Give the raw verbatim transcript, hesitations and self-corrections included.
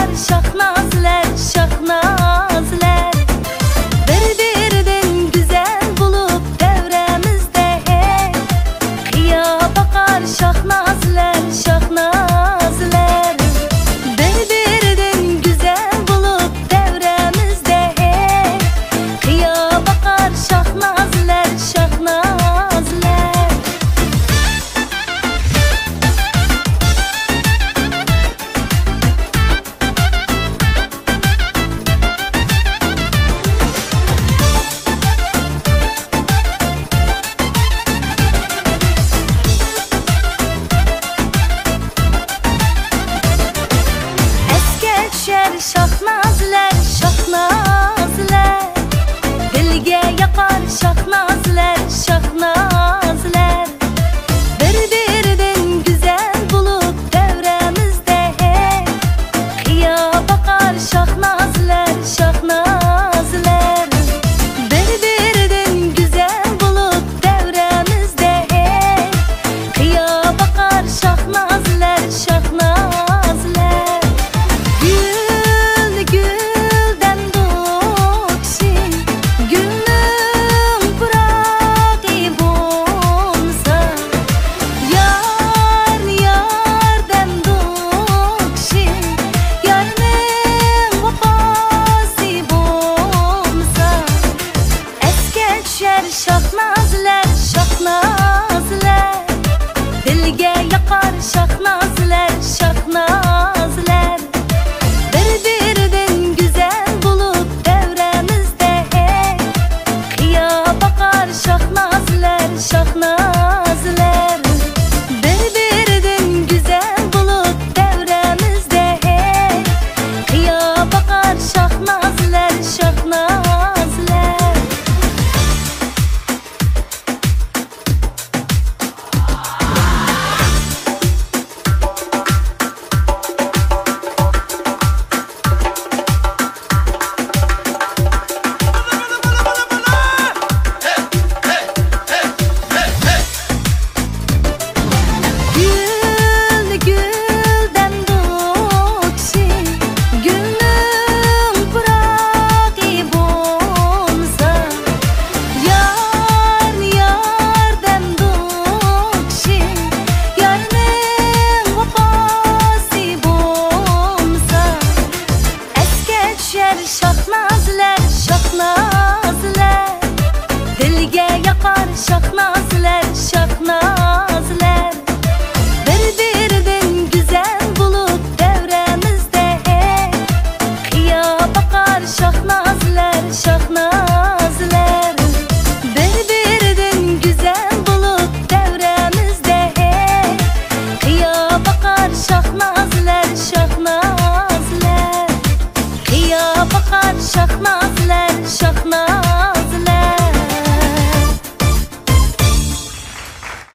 şahnazlar, şahnazlar. Bir-birden güzel bulup devremizde hey, kıya bakar şahnazlar, şahnazlar. Bir-birden güzel bulup devremizde hey, kıya bakar şahnazlar, şahnazlar. Şahnazlar, şahnazlar. Dilge yakar şahnazlar, şahnazlar. Bir-birden güzel bulup devremizde hey, kıya bakar şahnazlar, şahnazlar. Bir-birden güzel bulup devremizde hey, kıya bakar şahnazlar, şahnazlar. Şahnazlar, şahnazlar. Dilge yakar şahnazlar, şahnazlar. Bir-birden güzel bulup devremizde hey, kıya bakar şahnazlar, şahnazlar. Bir-birden güzel bulup devremizde hey, kıya bakar şahnazlar, şahnazlar. Şahnazlar, şahnazlar. Dilge yakar şahnazlar, şahnazlar.